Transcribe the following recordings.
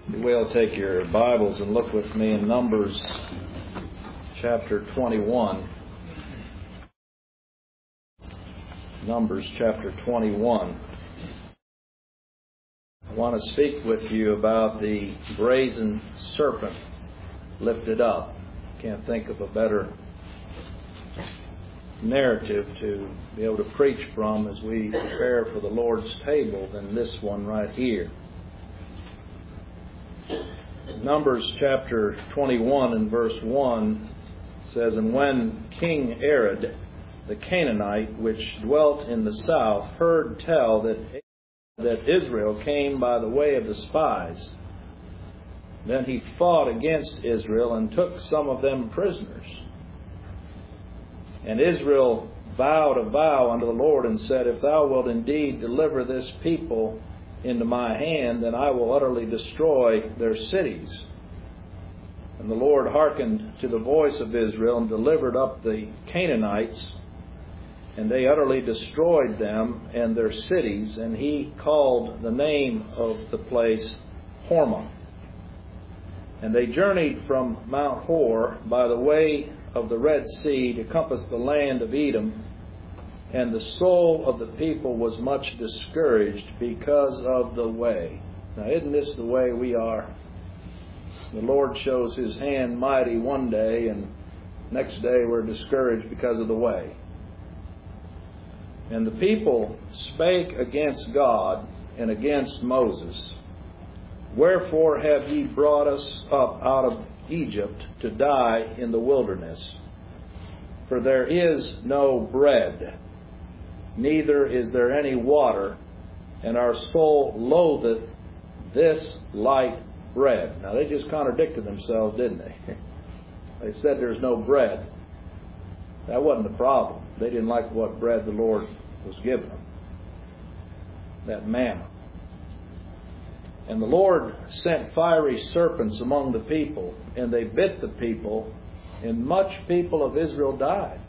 You will take your Bibles and look with me in Numbers chapter 21. Numbers chapter 21. I want to speak with you about the brazen serpent lifted up. Can't think of a better narrative to be able to preach from as we prepare for the Lord's table than this one right here. Numbers chapter 21 and verse 1 says, "And when King Arad the Canaanite, which dwelt in the south, heard tell that Israel came by the way of the spies, then he fought against Israel and took some of them prisoners. And Israel vowed a vow unto the Lord and said, If thou wilt indeed deliver this people into my hand, then I will utterly destroy their cities. And the Lord hearkened to the voice of Israel and delivered up the Canaanites, and they utterly destroyed them and their cities, and he called the name of the place Hormah. And they journeyed from Mount Hor by the way of the Red Sea to compass the land of Edom, and the soul of the people was much discouraged because of the way." Now, isn't this the way we are? The Lord shows His hand mighty one day, and next day we're discouraged because of the way. "And the people spake against God and against Moses, Wherefore have ye brought us up out of Egypt to die in the wilderness? For there is no bread, neither is there any water, and our soul loatheth this light bread." Now, they just contradicted themselves, didn't they? They said there's no bread. That wasn't the problem. They didn't like what bread the Lord was giving them, that manna. "And the Lord sent fiery serpents among the people, and they bit the people, and much people of Israel died.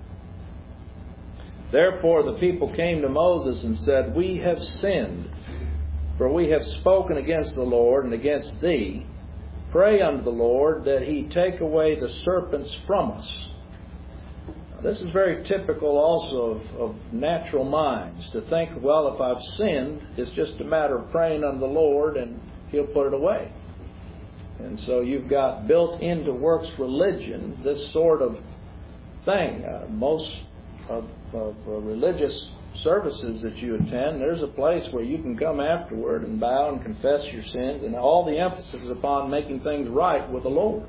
Therefore the people came to Moses and said, We have sinned, for we have spoken against the Lord and against thee. Pray unto the Lord that he take away the serpents from us." Now, this is very typical also of natural minds, to think, well, if I've sinned, it's just a matter of praying unto the Lord and He'll put it away. And so you've got built into works religion this sort of thing. Most of religious services that you attend, there's a place where you can come afterward and bow and confess your sins, and all the emphasis is upon making things right with the Lord.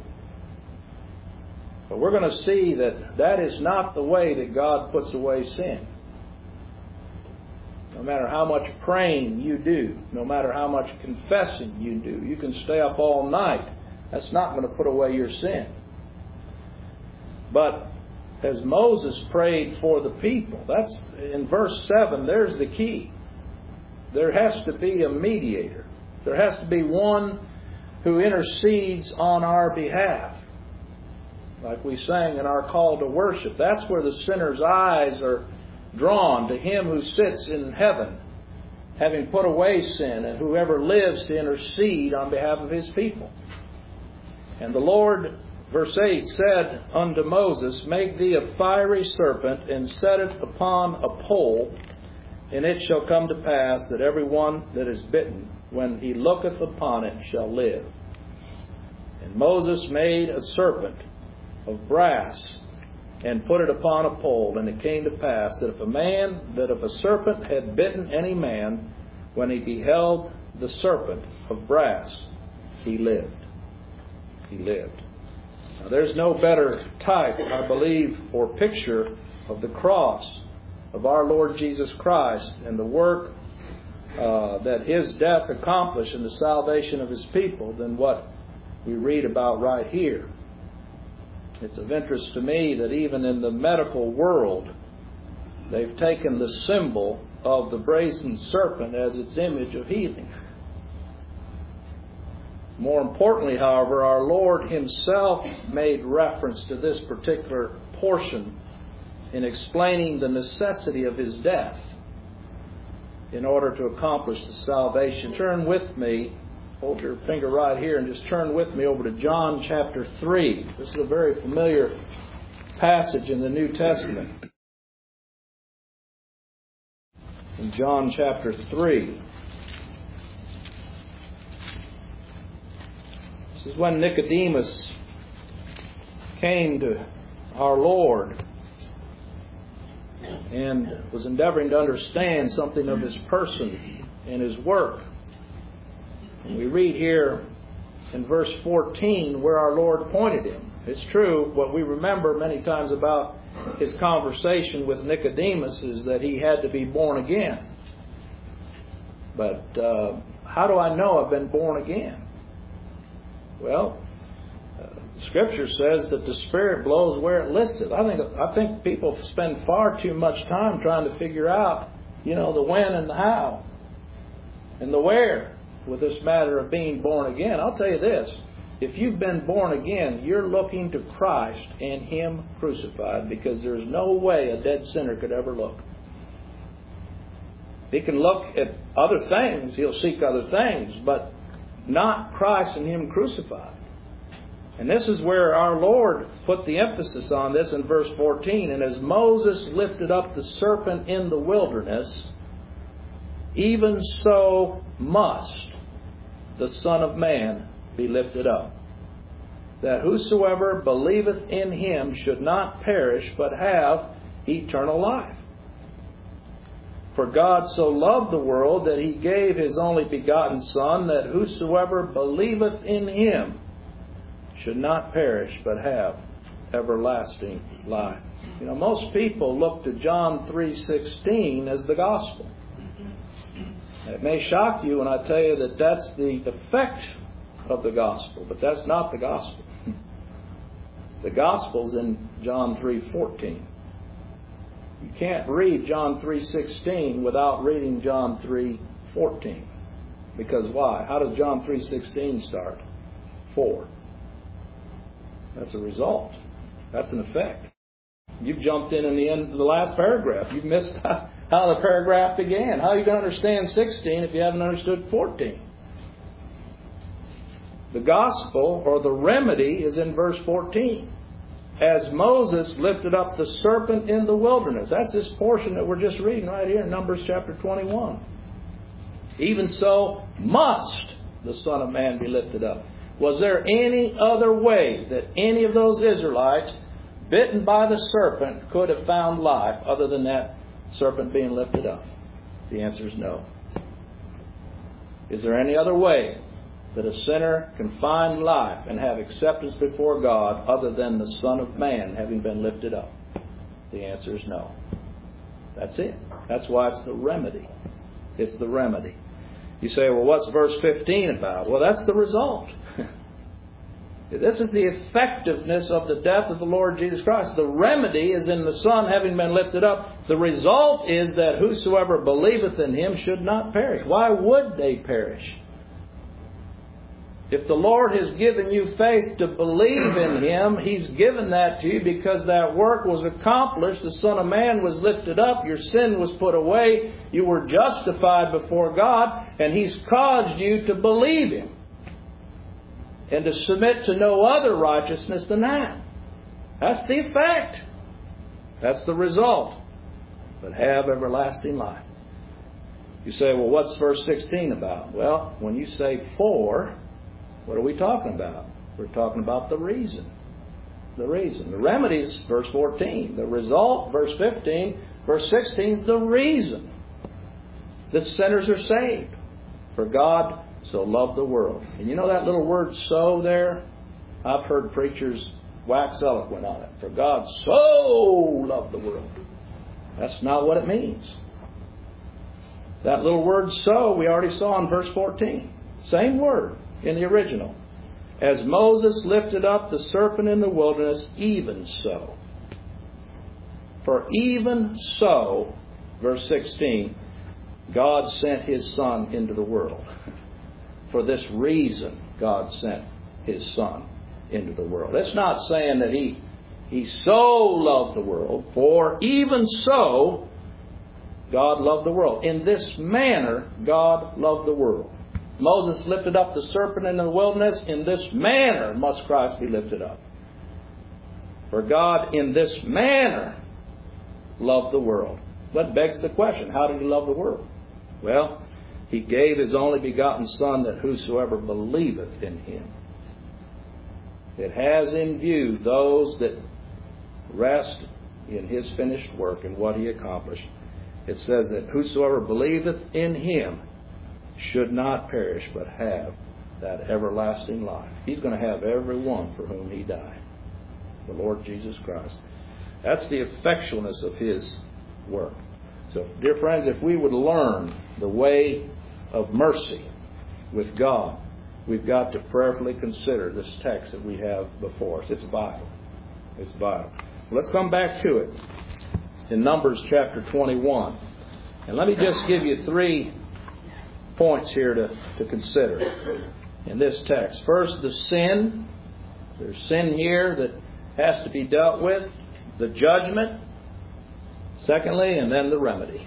But we're going to see that that is not the way that God puts away sin. No matter how much praying you do, no matter how much confessing you do, you can stay up all night. That's not going to put away your sin. But as Moses prayed for the people, that's in verse 7, there's the key. There has to be a mediator. There has to be one who intercedes on our behalf. Like we sang in our call to worship, that's where the sinner's eyes are drawn to Him who sits in heaven, having put away sin, and whoever lives to intercede on behalf of His people. "And the Lord," verse 8, "said unto Moses, Make thee a fiery serpent, and set it upon a pole, and it shall come to pass that every one that is bitten, when he looketh upon it, shall live. And Moses made a serpent of brass, and put it upon a pole. And it came to pass that if a serpent had bitten any man, when he beheld the serpent of brass, he lived." He lived. Now, there's no better type, I believe, or picture of the cross of our Lord Jesus Christ and the work that His death accomplished in the salvation of His people than what we read about right here. It's of interest to me that even in the medical world, they've taken the symbol of the brazen serpent as its image of healing. More importantly, however, our Lord Himself made reference to this particular portion in explaining the necessity of His death in order to accomplish the salvation. Turn with me hold your finger right here and just turn with me over to John chapter 3. This is a very familiar passage in the New Testament. In John chapter 3. This is when Nicodemus came to our Lord and was endeavoring to understand something of His person and His work. And we read here in verse 14 where our Lord pointed him. It's true, what we remember many times about His conversation with Nicodemus is that he had to be born again. But how do I know I've been born again? Well, Scripture says that the Spirit blows where it listeth. I think people spend far too much time trying to figure out, the when and the how and the where with this matter of being born again. I'll tell you this. If you've been born again, you're looking to Christ and Him crucified, because there's no way a dead sinner could ever look. He can look at other things. He'll seek other things, but not Christ and Him crucified. And this is where our Lord put the emphasis on this in verse 14. And as Moses lifted up the serpent in the wilderness, even so must the Son of Man be lifted up, that whosoever believeth in Him should not perish, but have eternal life. For God so loved the world that He gave His only begotten Son, that whosoever believeth in Him should not perish, but have everlasting life. Most people look to John 3:16 as the gospel. It may shock you when I tell you that that's the effect of the gospel, but that's not the gospel. The gospel's in John 3:14. You can't read John 3:16 without reading John 3:14. Because why? How does John 3:16 start? 4. That's a result. That's an effect. You've jumped in the end of the last paragraph. You've missed how the paragraph began. How are you going to understand 16 if you haven't understood 14? The gospel, or the remedy, is in verse 14. As Moses lifted up the serpent in the wilderness. That's this portion that we're just reading right here in Numbers chapter 21. Even so must the Son of Man be lifted up. Was there any other way that any of those Israelites bitten by the serpent could have found life other than that serpent being lifted up? The answer is no. Is there any other way that a sinner can find life and have acceptance before God other than the Son of Man having been lifted up? The answer is no. That's it. That's why it's the remedy. It's the remedy. You say, well, what's verse 15 about? Well, that's the result. This is the effectiveness of the death of the Lord Jesus Christ. The remedy is in the Son having been lifted up. The result is that whosoever believeth in Him should not perish. Why would they perish? If the Lord has given you faith to believe in Him, He's given that to you because that work was accomplished. The Son of Man was lifted up. Your sin was put away. You were justified before God. And He's caused you to believe Him and to submit to no other righteousness than that. That's the effect. That's the result. But have everlasting life. You say, well, what's verse 16 about? Well, when you say for, what are we talking about? We're talking about the reason. The reason. The remedy is verse 14. The result, verse 15. Verse 16 is the reason that sinners are saved. For God so loved the world. And you know that little word so there? I've heard preachers wax eloquent on it. For God so loved the world. That's not what it means. That little word so we already saw in verse 14. Same word in the original. As Moses lifted up the serpent in the wilderness, even so. For even so, verse 16, God sent His Son into the world. For this reason, God sent His Son into the world. It's not saying that He so loved the world. For even so, God loved the world. In this manner, God loved the world. Moses lifted up the serpent in the wilderness. In this manner must Christ be lifted up. For God in this manner loved the world. But begs the question, how did He love the world? Well, He gave His only begotten Son, that whosoever believeth in Him. It has in view those that rest in His finished work and what He accomplished. It says that whosoever believeth in Him should not perish, but have that everlasting life. He's going to have every one for whom He died. The Lord Jesus Christ. That's the effectualness of His work. So, dear friends, if we would learn the way of mercy with God, we've got to prayerfully consider this text that we have before us. It's vital. It's vital. Let's come back to it in Numbers chapter 21. And let me just give you 3 points here to consider in this text. First, the sin. There's sin here that has to be dealt with. The judgment. Secondly, and then the remedy.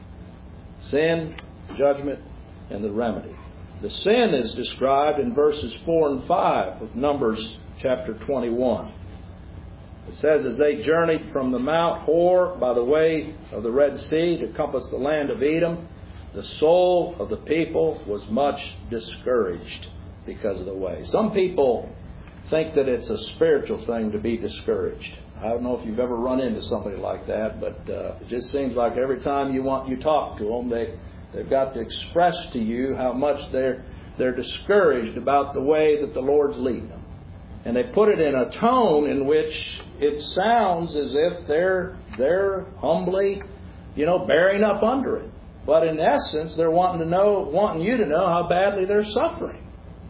Sin, judgment, and the remedy. The sin is described in verses 4 and 5 of Numbers chapter 21. It says, as they journeyed from the Mount Hor by the way of the Red Sea to compass the land of Edom, the soul of the people was much discouraged because of the way. Some people think that it's a spiritual thing to be discouraged. I don't know if you've ever run into somebody like that, but it just seems like every time you talk to them, they've got to express to you how much they're discouraged about the way that the Lord's leading them. And they put it in a tone in which it sounds as if they're humbly, bearing up under it. But in essence, they're wanting you to know how badly they're suffering.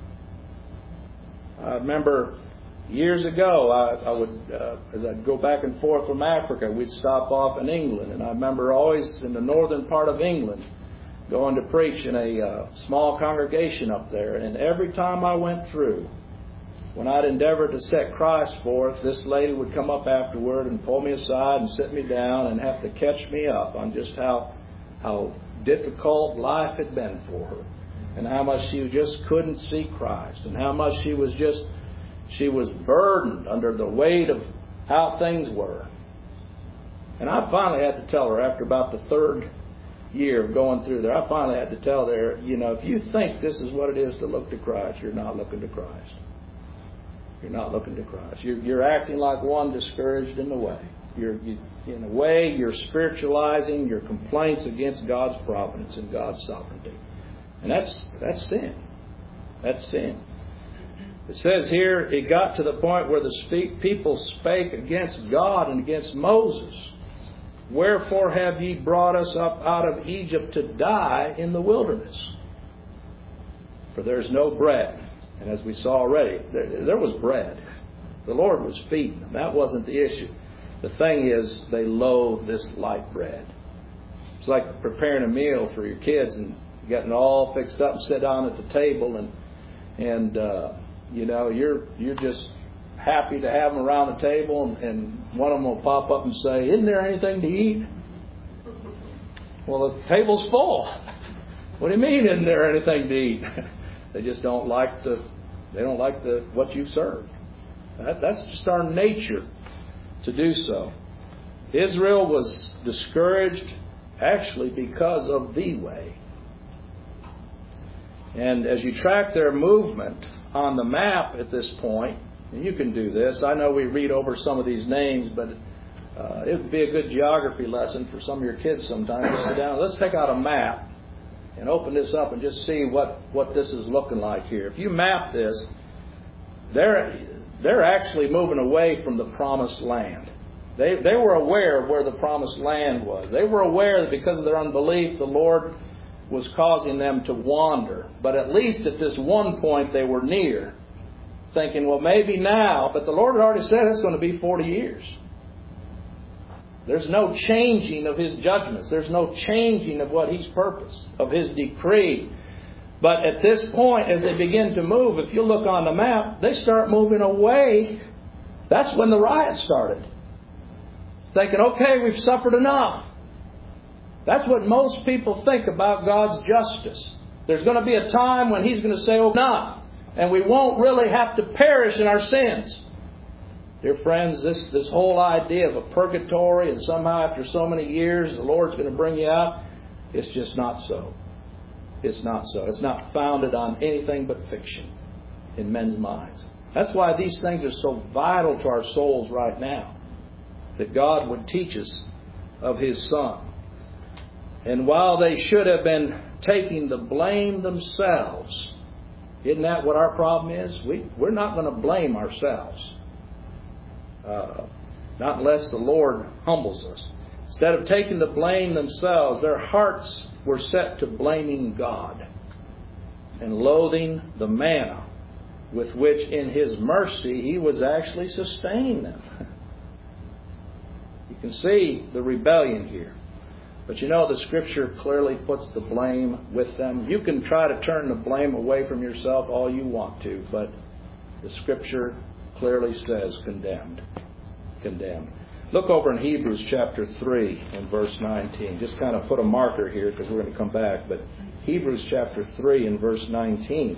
I remember years ago, I would, as I'd go back and forth from Africa, we'd stop off in England. And I remember always in the northern part of England going to preach in a small congregation up there. And every time I went through, when I'd endeavored to set Christ forth, this lady would come up afterward and pull me aside and sit me down and have to catch me up on just how difficult life had been for her, and how much she just couldn't see Christ, and how much she was burdened under the weight of how things were. And I finally had to tell her, after about the 3rd year of going through there, I finally had to tell her, if you think this is what it is to look to Christ, you're not looking to Christ. You're not looking to Christ. You're acting like one discouraged in the way. In a way, you're spiritualizing your complaints against God's providence and God's sovereignty. And that's sin. That's sin. It says here, it got to the point where the people spake against God and against Moses. Wherefore have ye brought us up out of Egypt to die in the wilderness? For there's no bread. And as we saw already, there was bread. The Lord was feeding them. That wasn't the issue. The thing is, they loathe this light bread. It's like preparing a meal for your kids and getting it all fixed up and sit down at the table, and you're just happy to have them around the table, and one of them will pop up and say, "Isn't there anything to eat?" Well, the table's full. What do you mean, isn't there anything to eat? They just don't like what you serve. That's just our nature to do so. Israel was discouraged actually because of the way. And as you track their movement on the map at this point, and you can do this. I know we read over some of these names, but it would be a good geography lesson for some of your kids sometime. Just sit down. Let's take out a map and open this up and just see what this is looking like here. If you map this, they're actually moving away from the promised land. They were aware of where the promised land was. They were aware that because of their unbelief, the Lord was causing them to wander. But at least at this one point they were near, thinking, well, maybe now, but the Lord had already said it's going to be 40 years. There's no changing of His judgments. There's no changing of what He's purposed, of His decree. But at this point, as they begin to move, if you look on the map, they start moving away. That's when the riot started. Thinking, okay, we've suffered enough. That's what most people think about God's justice. There's going to be a time when He's going to say, "Oh, not," and we won't really have to perish in our sins. Dear friends, this whole idea of a purgatory and somehow after so many years the Lord's going to bring you out, it's just not so. It's not so. It's not founded on anything but fiction in men's minds. That's why these things are so vital to our souls right now, that God would teach us of His Son. And while they should have been taking the blame themselves, isn't that what our problem is? We're not going to blame ourselves. Not unless the Lord humbles us. Instead of taking the blame themselves, their hearts were set to blaming God and loathing the manna with which in His mercy He was actually sustaining them. You can see the rebellion here. But you know, the Scripture clearly puts the blame with them. You can try to turn the blame away from yourself all you want to, but the Scripture clearly says condemned. Condemned. Look over in Hebrews chapter 3 and verse 19. Just kind of put a marker here because we're going to come back. But Hebrews chapter 3 and verse 19.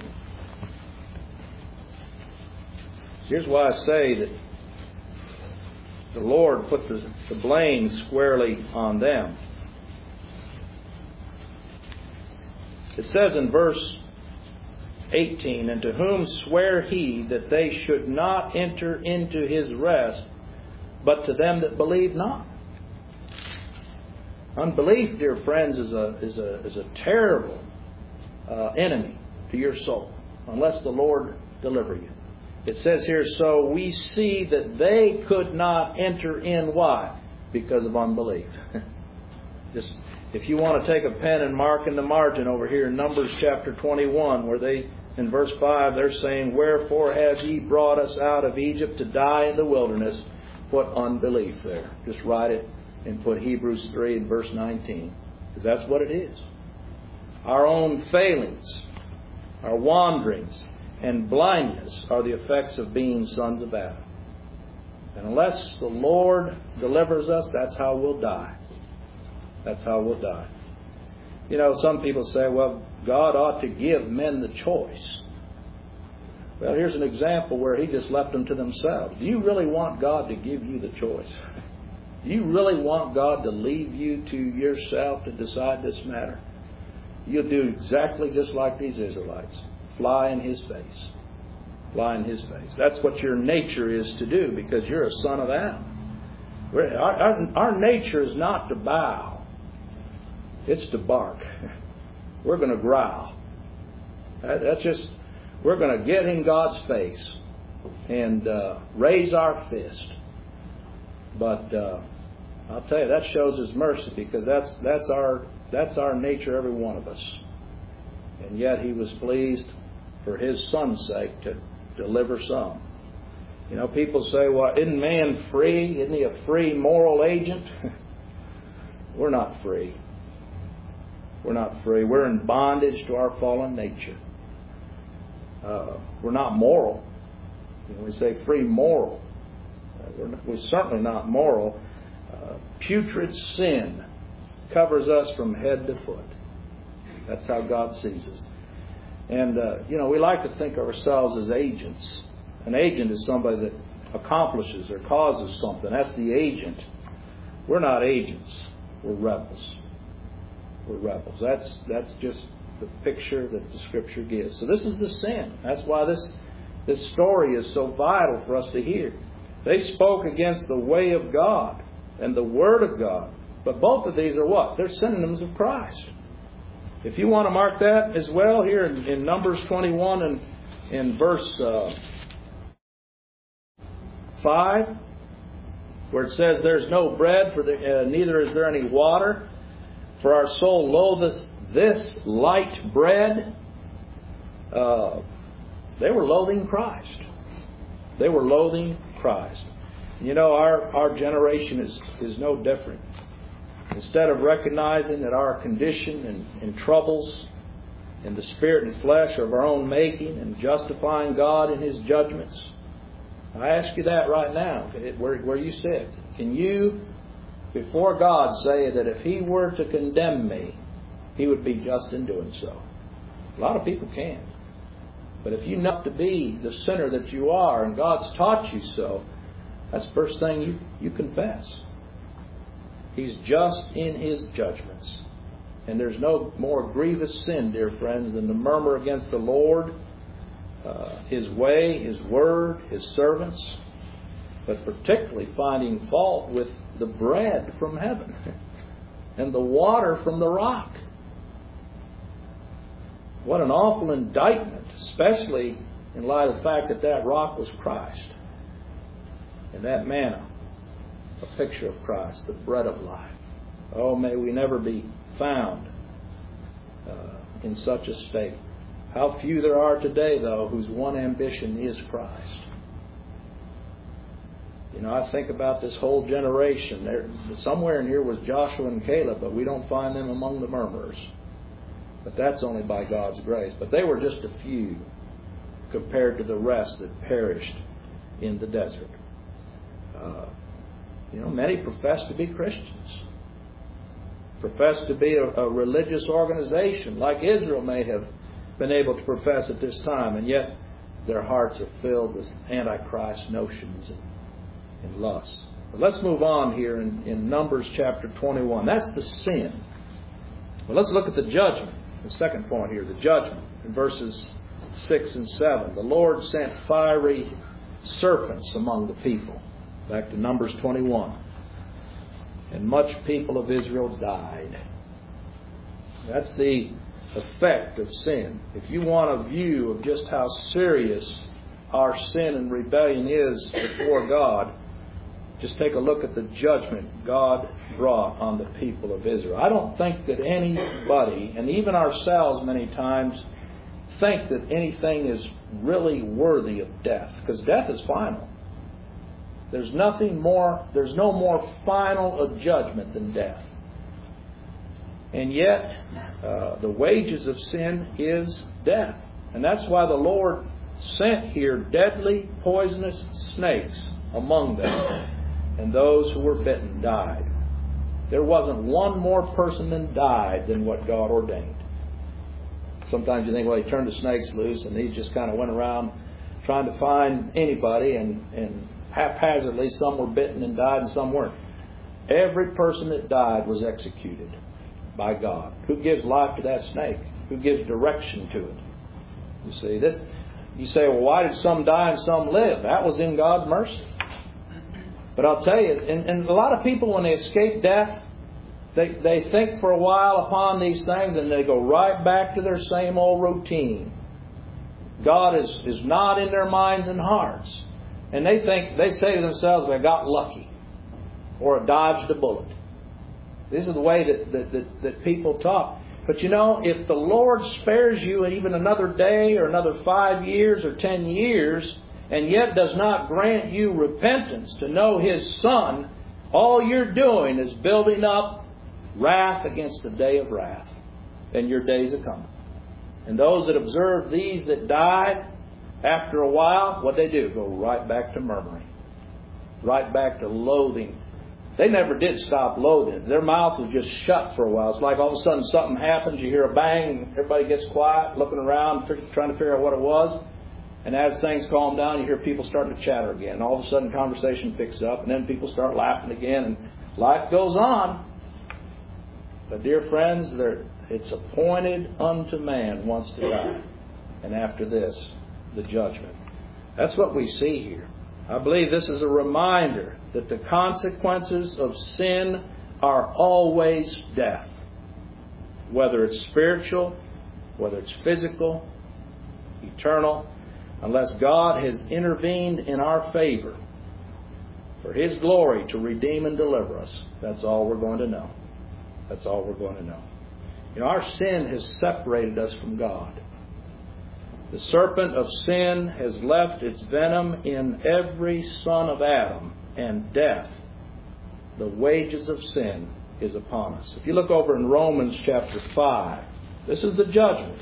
Here's why I say that the Lord put the blame squarely on them. It says in verse 18, "And to whom sware He that they should not enter into His rest, but to them that believe not." Unbelief, dear friends, is a terrible enemy to your soul, unless the Lord deliver you. It says here, "So we see that they could not enter in." Why? Because of unbelief. Just, if you want to take a pen and mark in the margin over here in Numbers chapter 21, where they, in verse 5, they're saying, "Wherefore has ye brought us out of Egypt to die in the wilderness?" Put unbelief there. Just write it and put Hebrews 3 and verse 19. Because that's what it is. Our own failings, our wanderings, and blindness are the effects of being sons of Adam. And unless the Lord delivers us, that's how we'll die. That's how we'll die. You know, some people say, well, God ought to give men the choice. Well, here's an example where He just left them to themselves. Do you really want God to give you the choice? Do you really want God to leave you to yourself to decide this matter? You'll do exactly just like these Israelites. Fly in His face. Fly in His face. That's what your nature is to do, because you're a son of Adam. Our nature is not to bow. It's to bark. We're going to growl. That's just, we're going to get in God's face and raise our fist. But I'll tell you, that shows His mercy, because that's our nature, every one of us. And yet He was pleased for His Son's sake to deliver some. You know, people say, well, isn't man free? Isn't he a free moral agent? We're not free. We're not free. We're in bondage to our fallen nature. We're not moral. You know, we say free moral. We're certainly not moral. Putrid sin covers us from head to foot. That's how God sees us. And, you know, we like to think of ourselves as agents. An agent is somebody that accomplishes or causes something. That's the agent. We're not agents. We're rebels. We're rebels. That's just the picture that the Scripture gives. So this is the sin. That's why this story is so vital for us to hear. They spoke against the way of God and the Word of God. But both of these are what? They're synonyms of Christ. If you want to mark that as well, here in Numbers 21 and in verse 5, where it says, "There's no bread, neither is there any water, for our soul loatheth this light bread." They were loathing Christ. They were loathing Christ. You know, our generation is no different. Instead of recognizing that our condition and troubles in the spirit and flesh are of our own making and justifying God in His judgments, I ask you that right now, where you sit. Can you, before God, say that if He were to condemn me, He would be just in doing so? A lot of people can't. But if you know to be the sinner that you are, and God's taught you so, that's the first thing you confess. He's just in His judgments. And there's no more grievous sin, dear friends, than to murmur against the Lord, His way, His word, His servants, but particularly finding fault with the bread from heaven and the water from the rock. What an awful indictment, especially in light of the fact that that rock was Christ. And that manna, a picture of Christ, the bread of life. Oh, may we never be found in such a state. How few there are today, though, whose one ambition is Christ. You know, I think about this whole generation. Somewhere in here was Joshua and Caleb, but we don't find them among the murmurers. But that's only by God's grace. But they were just a few compared to the rest that perished in the desert. Many profess to be Christians. Profess to be a religious organization like Israel may have been able to profess at this time. And yet their hearts are filled with Antichrist notions and lusts. But let's move on here in Numbers chapter 21. That's the sin. But let's look at the judgment. The second point here, the judgment. In verses 6 and 7. The Lord sent fiery serpents among the people. Back to Numbers 21. And much people of Israel died. That's the effect of sin. If you want a view of just how serious our sin and rebellion is before God, just take a look at the judgment God brought on the people of Israel. I don't think that anybody, and even ourselves many times, think that anything is really worthy of death. Because death is final. There's no more final a judgment than death. And yet, the wages of sin is death. And that's why the Lord sent here deadly, poisonous snakes among them. And those who were bitten died. There wasn't one more person that died than what God ordained. Sometimes you think, well, He turned the snakes loose and these just kind of went around trying to find anybody, and haphazardly some were bitten and died and some weren't. Every person that died was executed by God. Who gives life to that snake? Who gives direction to it? You see, this. You say, well, why did some die and some live? That was in God's mercy. But I'll tell you, and a lot of people, when they escape death, they think for a while upon these things and they go right back to their same old routine. God is not in their minds and hearts. And they say to themselves, they got lucky or dodged a bullet. This is the way that people talk. But you know, if the Lord spares you even another day or another 5 years or 10 years, and yet does not grant you repentance to know His Son, all you're doing is building up wrath against the day of wrath. And your days are coming. And those that observe these that died, after a while, what they do? Go right back to murmuring. Right back to loathing. They never did stop loathing. Their mouth was just shut for a while. It's like all of a sudden something happens, you hear a bang, everybody gets quiet, looking around, trying to figure out what it was. And as things calm down, you hear people starting to chatter again. And all of a sudden conversation picks up, and then people start laughing again, and life goes on. But dear friends, it's appointed unto man once to die. And after this, the judgment. That's what we see here. I believe this is a reminder that the consequences of sin are always death. Whether it's spiritual, whether it's physical, eternal, unless God has intervened in our favor for His glory to redeem and deliver us. That's all we're going to know. That's all we're going to know. You know, our sin has separated us from God. The serpent of sin has left its venom in every son of Adam, and death, the wages of sin, is upon us. If you look over in Romans chapter 5, this is the judgment.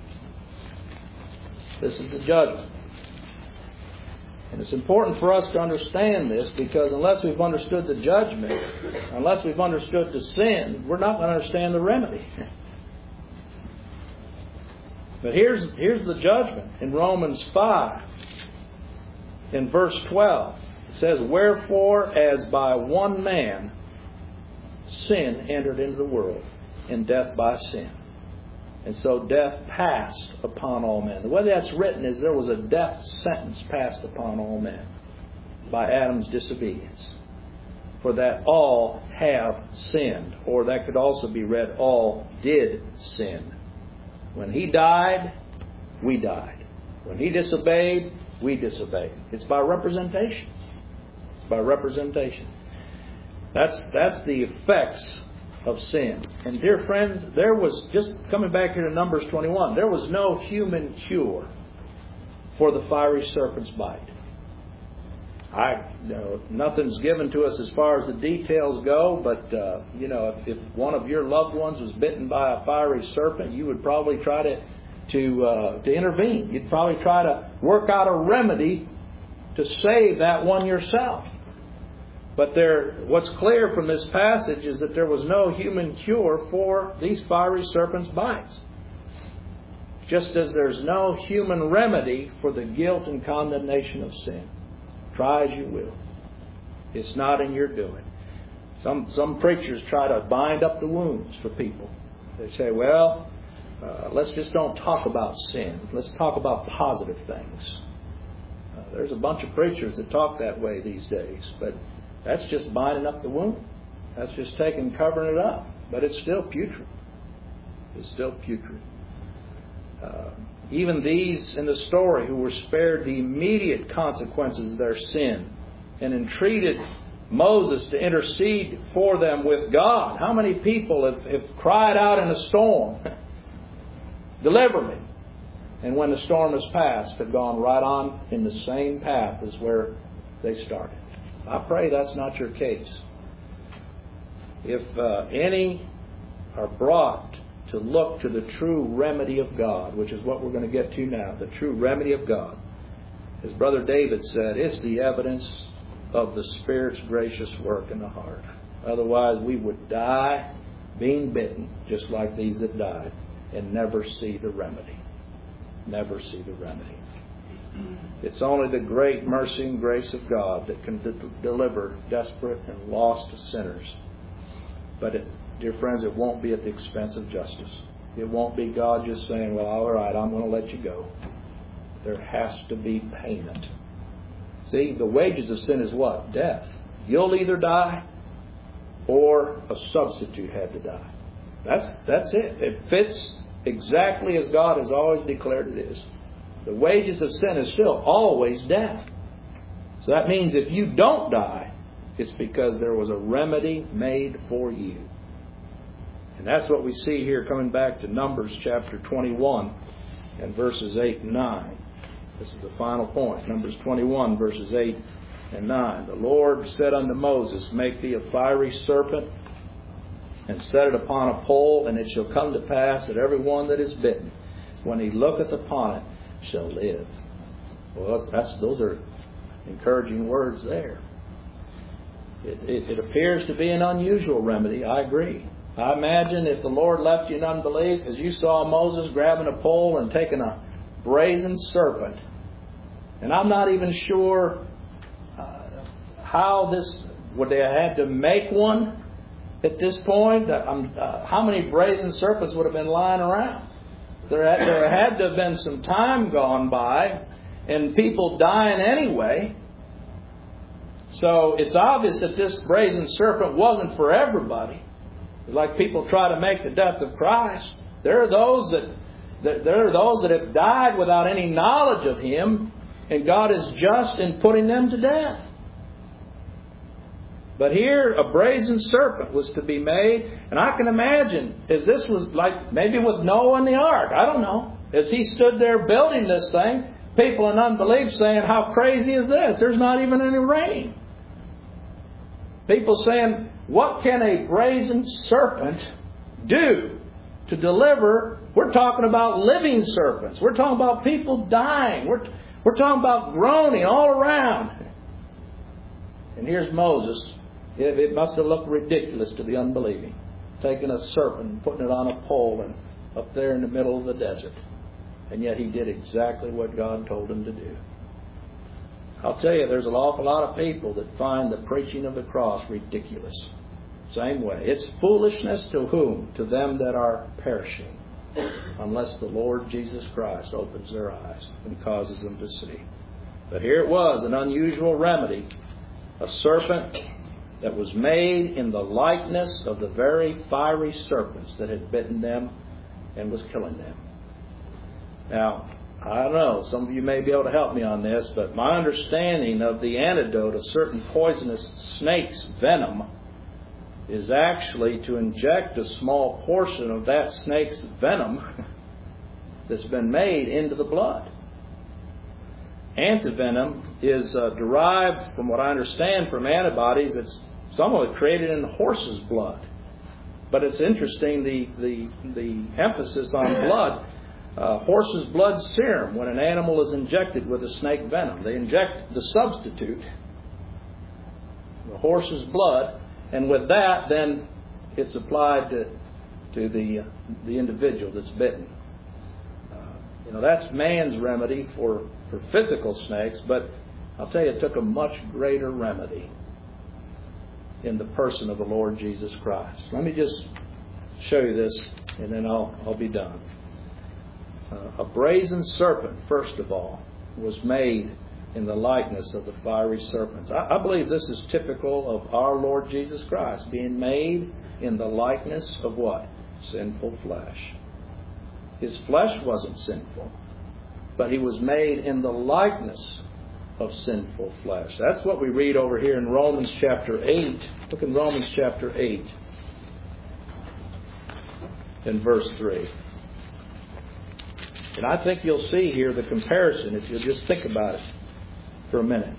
This is the judgment. And it's important for us to understand this, because unless we've understood the judgment, unless we've understood the sin, we're not going to understand the remedy. But here's the judgment in Romans 5, in verse 12. It says, "Wherefore, as by one man sin entered into the world, and death by sin. And so death passed upon all men." The way that's written is there was a death sentence passed upon all men by Adam's disobedience. For that all have sinned. Or that could also be read, all did sin. When he died, we died. When he disobeyed, we disobeyed. It's by representation. It's by representation. That's the effects of sin. And dear friends, there was, just coming back here to Numbers 21, there was no human cure for the fiery serpent's bite. Nothing's given to us as far as the details go, but if one of your loved ones was bitten by a fiery serpent, you would probably try to intervene. You'd probably try to work out a remedy to save that one yourself. But what's clear from this passage is that there was no human cure for these fiery serpent's bites. Just as there's no human remedy for the guilt and condemnation of sin. Try as you will. It's not in your doing. Some preachers try to bind up the wounds for people. They say, well, let's just don't talk about sin. Let's talk about positive things. There's a bunch of preachers that talk that way these days. But that's just binding up the wound. That's just covering it up. But it's still putrid. It's still putrid. Even these in the story who were spared the immediate consequences of their sin and entreated Moses to intercede for them with God. How many people have cried out in a storm, "Deliver me." And when the storm has passed, have gone right on in the same path as where they started. I pray that's not your case. If any are brought to look to the true remedy of God, which is what we're going to get to now, the true remedy of God. As Brother David said, it's the evidence of the Spirit's gracious work in the heart. Otherwise, we would die being bitten, just like these that died, and never see the remedy. Never see the remedy. It's only the great mercy and grace of God that can deliver desperate and lost sinners. But dear friends, it won't be at the expense of justice. It won't be God just saying, well, all right, I'm going to let you go. There has to be payment. See, the wages of sin is what? Death. You'll either die or a substitute had to die. That's it. It fits exactly as God has always declared it is. The wages of sin is still always death. So that means if you don't die, it's because there was a remedy made for you. And that's what we see here coming back to Numbers chapter 21 and verses 8 and 9. This is the final point. Numbers 21 verses 8 and 9. The Lord said unto Moses, "Make thee a fiery serpent, and set it upon a pole, and it shall come to pass that every one that is bitten, when he looketh upon it, shall live." Well, those are encouraging words there. It appears to be an unusual remedy. I agree. I imagine if the Lord left you in unbelief, as you saw Moses grabbing a pole and taking a brazen serpent, and I'm not even sure how this, would they have had to make one at this point? How many brazen serpents would have been lying around? There had to have been some time gone by and people dying anyway. So it's obvious that this brazen serpent wasn't for everybody. Like people try to make the death of Christ. There are those that have died without any knowledge of Him, and God is just in putting them to death. But here, a brazen serpent was to be made. And I can imagine, as this was like, maybe with Noah in the ark, I don't know. As he stood there building this thing, people in unbelief saying, how crazy is this? There's not even any rain. People saying, what can a brazen serpent do to deliver? We're talking about living serpents. We're talking about people dying. We're talking about groaning all around. And here's Moses. It must have looked ridiculous to the unbelieving. Taking a serpent and putting it on a pole and up there in the middle of the desert. And yet he did exactly what God told him to do. I'll tell you, there's an awful lot of people that find the preaching of the cross ridiculous. Same way. It's foolishness to whom? To them that are perishing, unless the Lord Jesus Christ opens their eyes and causes them to see. But here it was, an unusual remedy. A serpent that was made in the likeness of the very fiery serpents that had bitten them and was killing them. Now, I don't know, some of you may be able to help me on this, but my understanding of the antidote of certain poisonous snakes' venom is actually to inject a small portion of that snake's venom that's been made into the blood. Antivenom is derived, from what I understand, from antibodies. It's some of it created in horse's blood. But it's interesting, the emphasis on blood. Horse's blood serum, when an animal is injected with a snake venom, they inject the substitute, the horse's blood, and with that, then it's applied to the individual that's bitten. That's man's remedy for physical snakes, but I'll tell you, it took a much greater remedy in the person of the Lord Jesus Christ. Let me just show you this, and then I'll be done. A brazen serpent, first of all, was made in the likeness of the fiery serpents. I believe this is typical of our Lord Jesus Christ, being made in the likeness of what? Sinful flesh. His flesh wasn't sinful, but he was made in the likeness of sinful flesh. That's what we read over here in Romans chapter 8. Look in Romans chapter 8 in verse 3. And I think you'll see here the comparison if you'll just think about it for a minute.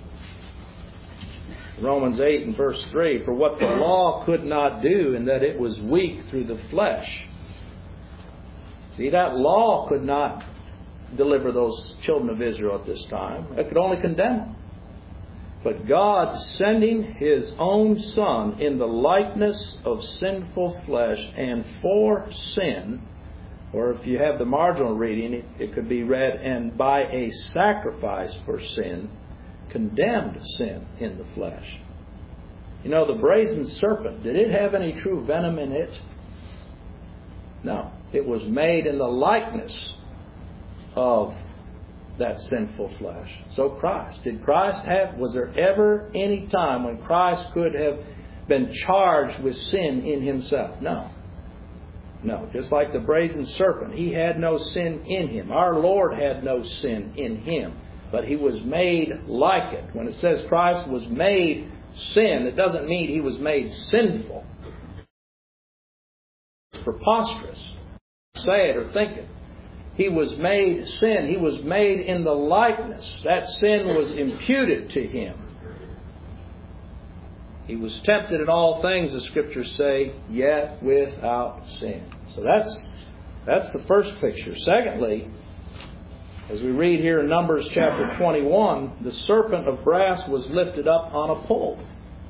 Romans 8 and verse 3, for what the law could not do, in that it was weak through the flesh. See, that law could not deliver those children of Israel at this time. It could only condemn them. But God, sending His own Son in the likeness of sinful flesh, and for sin, or if you have the marginal reading, it could be read, and by a sacrifice for sin, condemned sin in the flesh. The brazen serpent, did it have any true venom in it? No. It was made in the likeness of that sinful flesh. So Christ, was there ever any time when Christ could have been charged with sin in Himself? No. No. Just like the brazen serpent, He had no sin in Him. Our Lord had no sin in Him. But He was made like it. When it says Christ was made sin, it doesn't mean He was made sinful. It's preposterous. Say it or think it. He was made sin. He was made in the likeness. That sin was imputed to Him. He was tempted in all things, the Scriptures say, yet without sin. So that's the first picture. Secondly, as we read here in Numbers chapter 21, the serpent of brass was lifted up on a pole.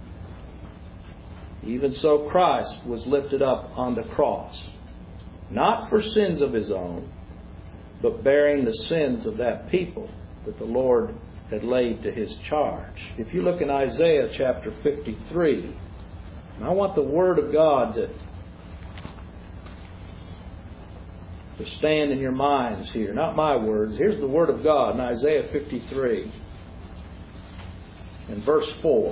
Even so Christ was lifted up on the cross. Not for sins of His own, but bearing the sins of that people that the Lord had laid to His charge. If you look in Isaiah chapter 53, and I want the Word of God to stand in your minds here. Not my words. Here's the Word of God in Isaiah 53 in verse 4.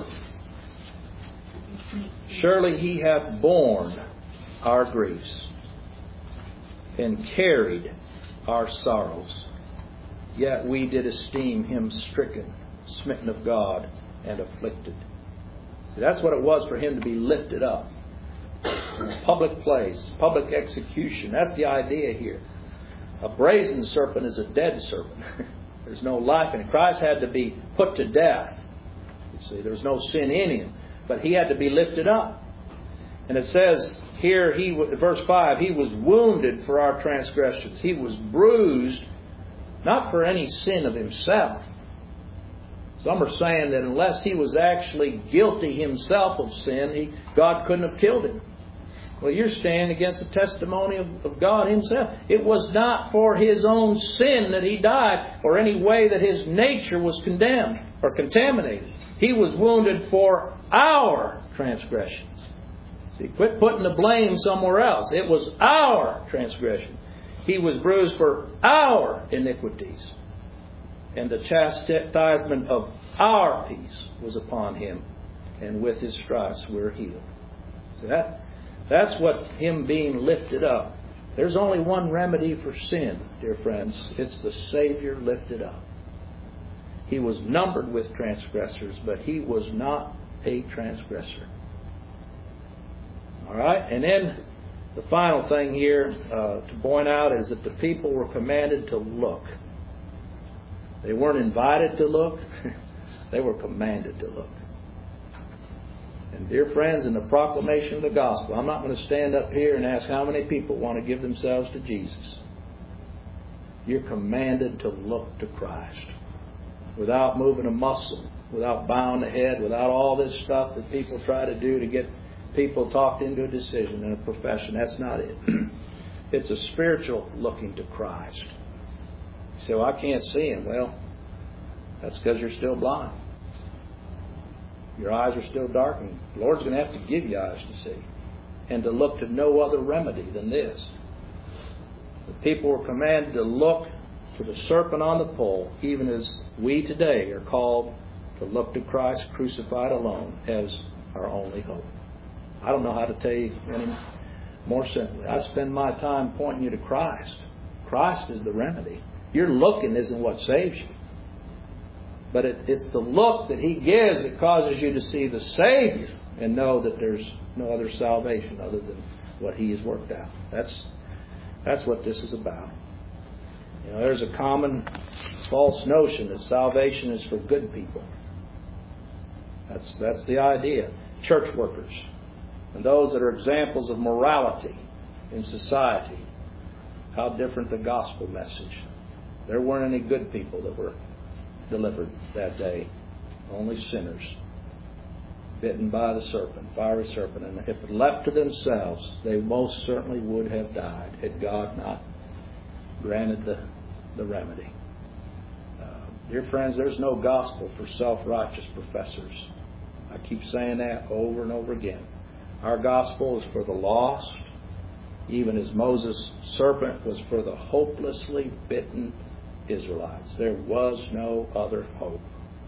Surely He hath borne our griefs and carried our sorrows. Yet we did esteem Him stricken, smitten of God, and afflicted. See, that's what it was for Him to be lifted up. In a public place, public execution. That's the idea here. A brazen serpent is a dead serpent. There's no life in it. Christ had to be put to death. You see, there's no sin in Him. But He had to be lifted up. And it says here, verse 5, He was wounded for our transgressions. He was bruised, not for any sin of Himself. Some are saying that unless He was actually guilty Himself of sin, God couldn't have killed Him. Well, you're standing against the testimony of God Himself. It was not for His own sin that He died, or any way that His nature was condemned or contaminated. He was wounded for our transgressions. See, quit putting the blame somewhere else. It was our transgression. He was bruised for our iniquities. And the chastisement of our peace was upon Him. And with His stripes we're healed. So that's what Him being lifted up. There's only one remedy for sin, dear friends. It's the Savior lifted up. He was numbered with transgressors, but He was not a transgressor. All right? And then the final thing here to point out is that the people were commanded to look. They weren't invited to look. They were commanded to look. And dear friends, in the proclamation of the gospel, I'm not going to stand up here and ask how many people want to give themselves to Jesus. You're commanded to look to Christ. Without moving a muscle, without bowing the head, without all this stuff that people try to do to get people talked into a decision and a profession. That's not it. It's a spiritual looking to Christ. You say, well, I can't see Him. Well, that's because you're still blind. Your eyes are still darkened. The Lord's going to have to give you eyes to see. And to look to no other remedy than this. The people were commanded to look to the serpent on the pole, even as we today are called to look to Christ crucified alone as our only hope. I don't know how to tell you any more simply. I spend my time pointing you to Christ. Christ is the remedy. Your looking isn't what saves you. But it's the look that He gives that causes you to see the Savior and know that there's no other salvation other than what He has worked out. That's what this is about. You know, there's a common false notion that salvation is for good people. That's the idea. Church workers and those that are examples of morality in society. How different the gospel message. There weren't any good people that were delivered that day. Only sinners. Bitten by the serpent, fiery serpent. And if left to themselves, they most certainly would have died had God not granted the remedy. Dear friends, there's no gospel for self-righteous professors. I keep saying that over and over again. Our gospel is for the lost, even as Moses' serpent was for the hopelessly bitten Israelites. There was no other hope.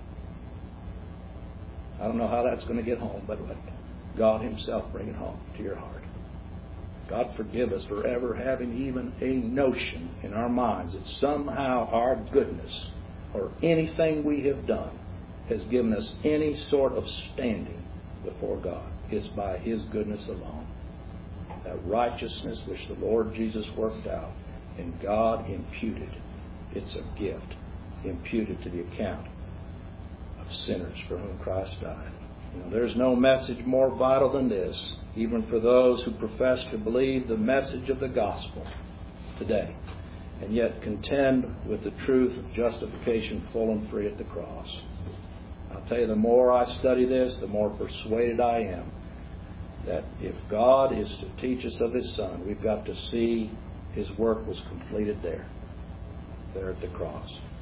I don't know how that's going to get home, but let God Himself bring it home to your heart. God forgive us for ever having even a notion in our minds that somehow our goodness or anything we have done has given us any sort of standing before God. It's by His goodness alone. That righteousness which the Lord Jesus worked out and God imputed. It's a gift imputed to the account of sinners for whom Christ died. You know, there's no message more vital than this, even for those who profess to believe the message of the gospel today, and yet contend with the truth of justification full and free at the cross. I'll tell you, the more I study this, the more persuaded I am that if God is to teach us of His Son, we've got to see His work was completed there at the cross.